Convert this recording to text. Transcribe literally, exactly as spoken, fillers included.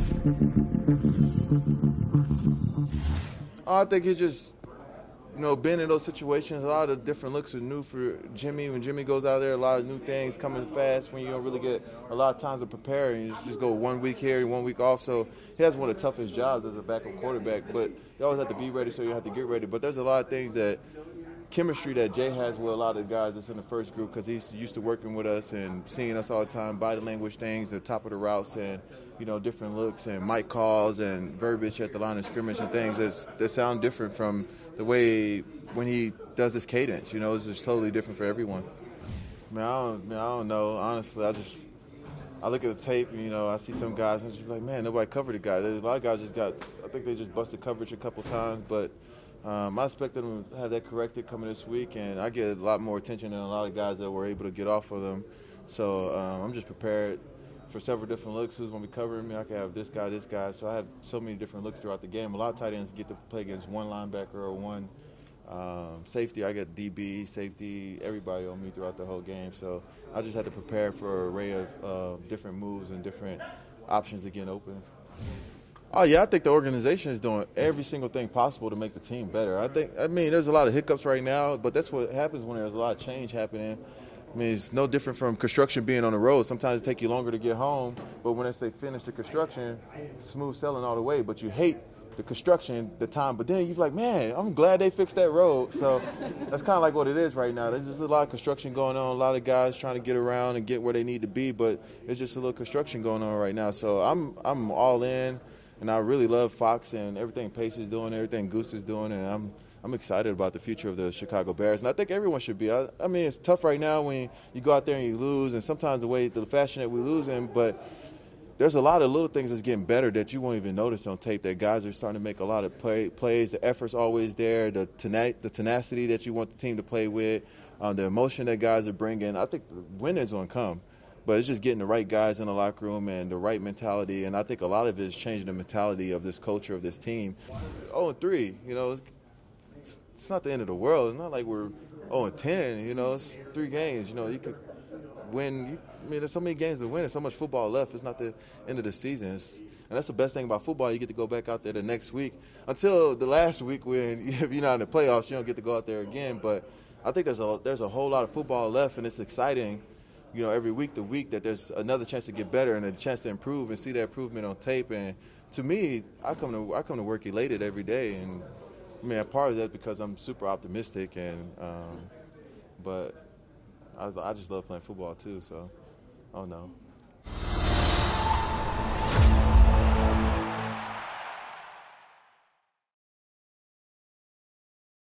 I think it just, you know, being in those situations, a lot of different looks are new for Jimmy. When Jimmy goes out there, a lot of new things coming fast when you don't really get a lot of time to prepare, and you just go one week here, one week off. So he has one of the toughest jobs as a backup quarterback, but you always have to be ready, so you have to get ready. But there's a lot of things that chemistry that Jay has with a lot of the guys that's in the first group, because he's used to working with us and seeing us all the time, body language things, the top of the routes, and you know, different looks and mic calls and verbiage at the line of scrimmage and things that's, that sound different from the way when he does his cadence. You know, it's just totally different for everyone. Man, I don't, man, I don't know. Honestly, I just I look at the tape and, you know, I see some guys and I'm just like, man, nobody covered the guy. There's a lot of guys just got, I think they just busted coverage a couple times, but um, I expect them to have that corrected coming this week, and I get a lot more attention than a lot of guys that were able to get off of them. So um, I'm just prepared for several different looks. Who's going to be covering me? I can have this guy, this guy. So I have so many different looks throughout the game. A lot of tight ends get to play against one linebacker or one um, safety. I got D B, safety, everybody on me throughout the whole game. So I just had to prepare for an array of uh, different moves and different options to get open. Oh, yeah, I think the organization is doing every single thing possible to make the team better. I think, I mean, there's a lot of hiccups right now, but that's what happens when there's a lot of change happening. I mean, it's no different from construction being on the road. Sometimes it takes you longer to get home, but when they say finish the construction, smooth sailing all the way. But you hate the construction, the time. But then you're like, man, I'm glad they fixed that road. So that's kind of like what it is right now. There's just a lot of construction going on, a lot of guys trying to get around and get where they need to be, but there's just a little construction going on right now. So I'm I'm all in, and I really love Fox and everything Pace is doing, everything Goose is doing, and I'm I'm excited about the future of the Chicago Bears, and I think everyone should be. I, I mean, it's tough right now when you go out there and you lose, and sometimes the way, the fashion that we lose in, but there's a lot of little things that's getting better that you won't even notice on tape, that guys are starting to make a lot of play, plays. The effort's always there, the, tena- the tenacity that you want the team to play with, um, the emotion that guys are bringing. I think the win is going to come, but it's just getting the right guys in the locker room and the right mentality, and I think a lot of it is changing the mentality of this culture of this team. oh and three, you know, it's, It's not the end of the world. It's not like we're oh and ten, you know. It's three games. You know, you could win. You, I mean, there's so many games to win. There's so much football left. It's not the end of the season. It's, and that's the best thing about football. You get to go back out there the next week. Until the last week when if you're not in the playoffs, you don't get to go out there again. But I think there's a there's a whole lot of football left, and it's exciting, you know, every week to week that there's another chance to get better and a chance to improve and see that improvement on tape. And to me, I come to I come to work elated every day, and I mean, part of that because I'm super optimistic, and um, but I, I just love playing football too. So, I don't know.